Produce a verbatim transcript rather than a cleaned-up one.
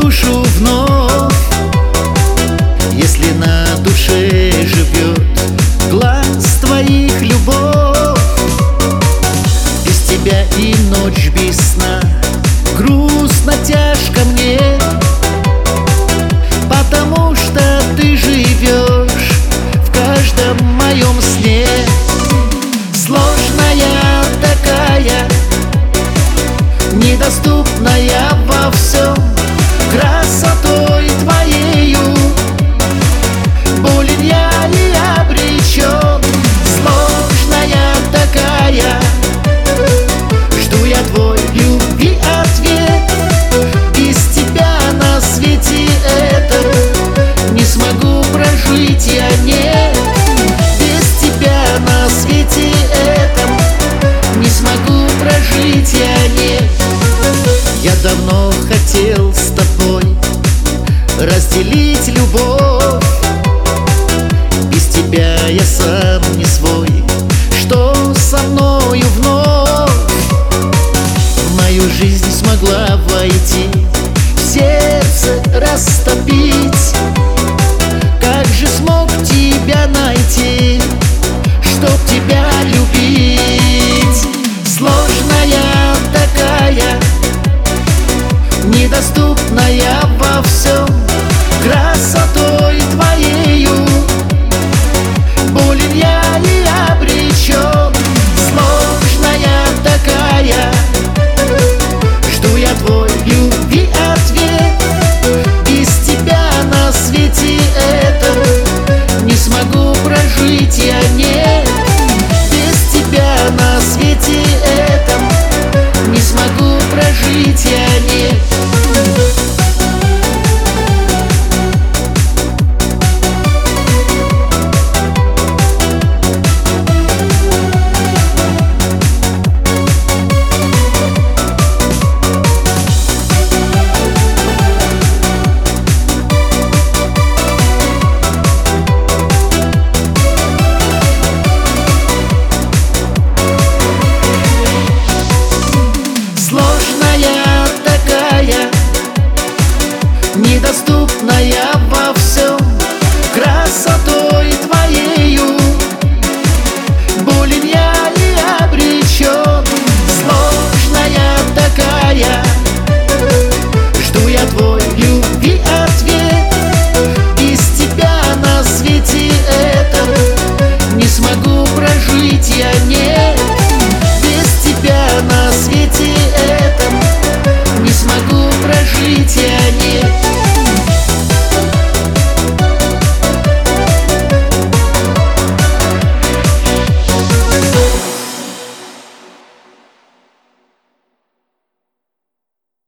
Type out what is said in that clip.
душу вновь. Если на душе живет глаз твоих любовь, без тебя и ночь без сна грустно, тяжко мне, потому что ты живешь в каждом моем сне. Сложная такая, недоступная во всем, красотой твоею болен я и обречен. Сложная такая, жду я твой любви ответ. Без тебя на свете этом не смогу прожить я, нет. Без тебя на свете этом не смогу прожить я, нет. Я давно хотел с тобой разделить любовь, без тебя я сам